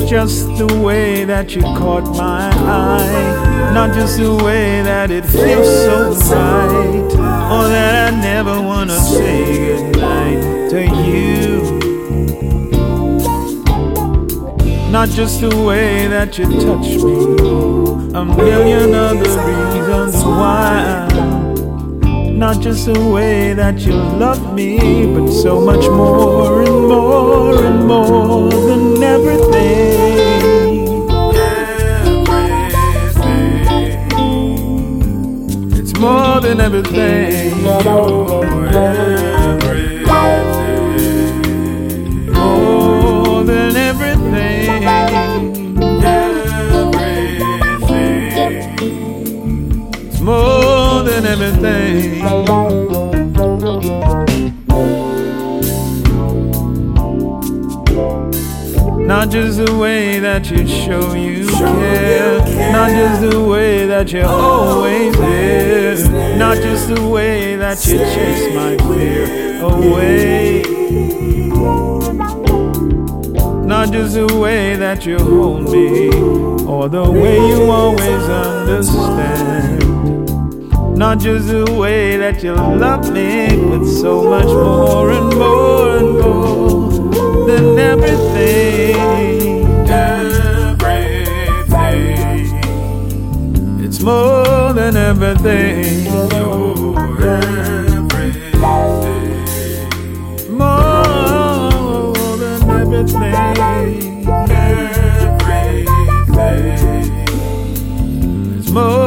just the way that you caught my eye, not just the way that it feels so right, or that I never wanna say goodnight to you. Not just the way that you touch me, a million other reasons why. Not just the way that you love me, but so much more and more and more than everything. It's more than everything. More than everything. It's more than everything. Not just the way that you show you care, not just the way that you're always there, not just the way that you chase my fear away, not just the way that you hold me, or the way you always understand. Not just the way that you love me, but so much more and more and more than everything. Everything. It's more than everything. You're everything. More than everything. Everything. It's more.